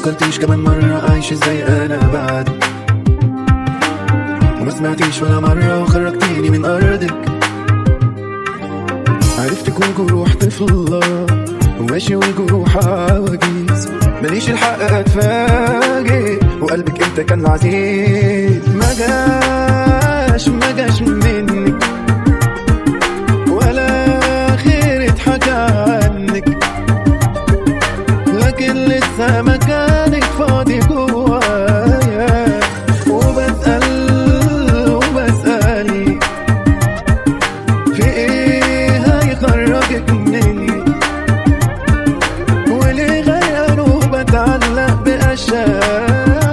فكرتيش كمان مرة أعيش ازاي أنا بعد، وما سمعتيش ولا مرة وخرجتيني من أرضك. عرفتك والجروح طفلة وماشي والجروح عواجيز، ماليش الحق أتفاجئ وقلبك انت كان عزيز. ما جاش منك ولا خير اتحكى عنك، لكن لسه مكانك فاضي جوايا، وبسأل في ايه هيخرجك مني، وليه غير وبتعلق بأشياء.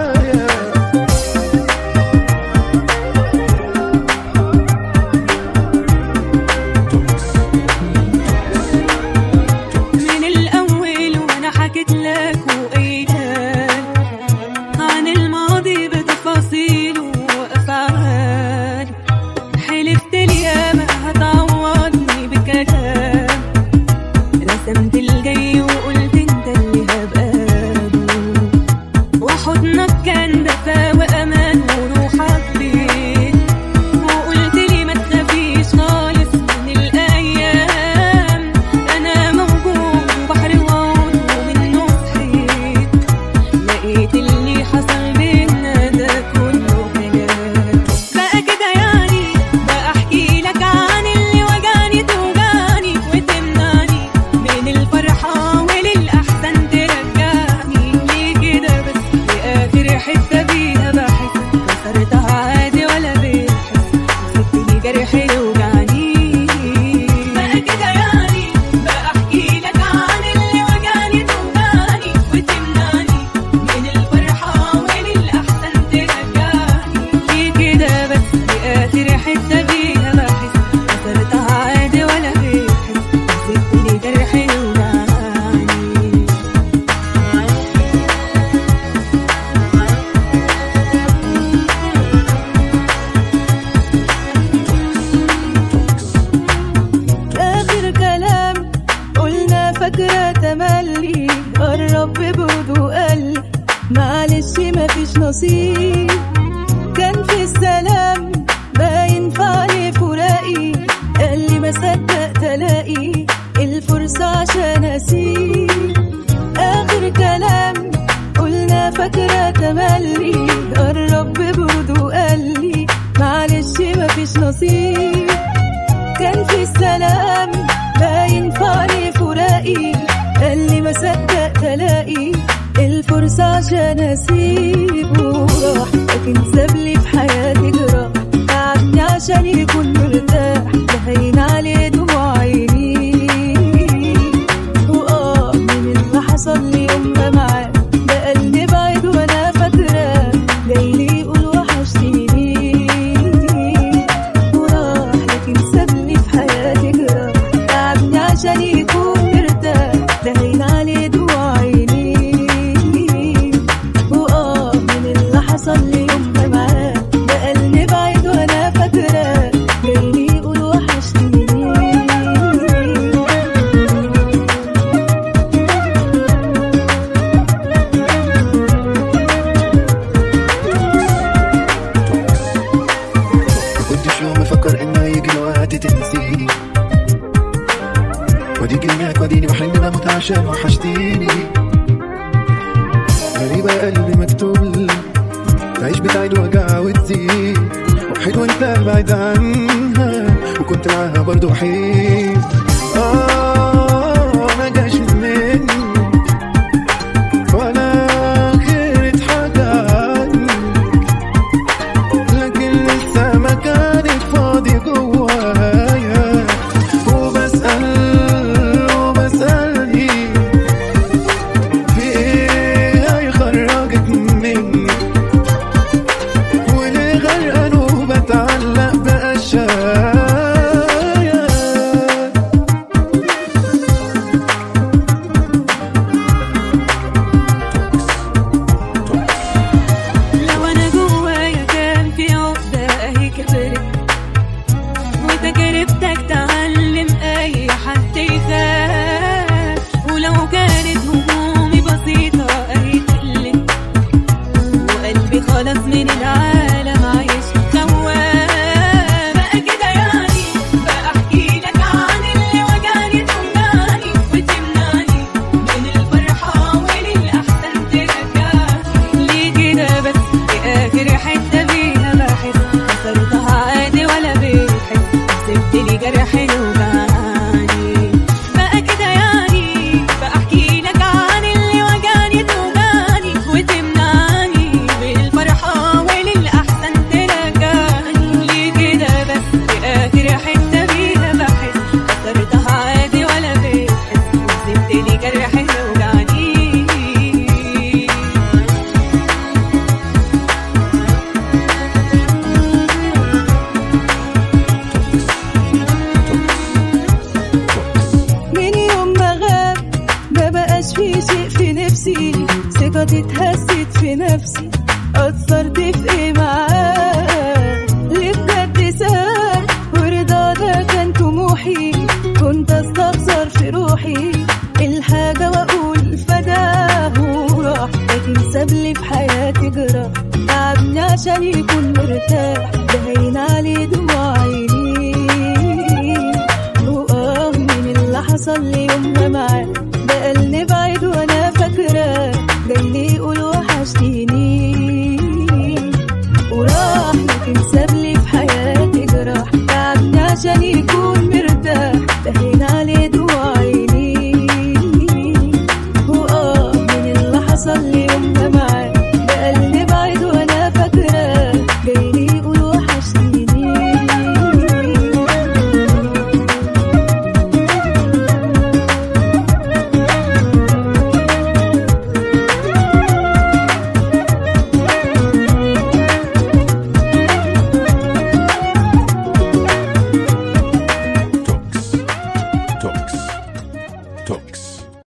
فاكرة تملي قرب ببعده قال معلش مفيش نصيب، كان في السلام باين فعلي فراقي، قال لي ما صدقت الاقي الفرصة عشان اسيب. اخر كلام قلنا فاكرة تملي قرب ببعده قال لي معلش مفيش نصيب، كان في السلام باين فعلي فراقي، قال لي ما صدقت الاقي الفرصة عشان اسيبه. راح لكن سابلي في حياتي جراح، تعبني عشان يكون مرتاح، بهين عليه دموع عيني. من اللي حصل لي يوم ما معاه ده قلبي بعيد وانا فاكراه، جايلي يقول وحشتيني. وراح لكن سابلي في حياتي جراح، تعبني عشان يكون مرتاح، بهين عليه دموع عيني. من اللي حصل لي يوم ما معاه ده قلبي بعيد وانا فاكراه، جايلي يقول وحشتيني. كنتش يوم مفكر انه يجي الوقت تنسيني، وديك هناك وديني بحلم بموت عشان وحشتيني. غريبة قلبي مكتوب لي تعيش بتعيد وجع وتزيد، وحيد وانت بعيد عنها وكنت معاها برضو وحيد. ما جاش مني ولا خير اتحكى عنك، لكن لسه مكانك فاضي جوايا، وبسألني في ايه هيخرجك مني، وليه غرقان وبتعلق بأشياء. بعد اتهزت في نفسي، قصرت في ايه معاه؟ ليه بجد ساب ورضا ده كان طموحي، كنت استخسر في روحي الحاجة واقول فداه وراح، لكن سابلي في حياتي جراح، تعبني عشان يكون مرتاح، ده هين عليه دموع عيني. من اللي حصل لي يوم ما معاه، ده قالني بعيد وانا فاكراه، جاي لي يقول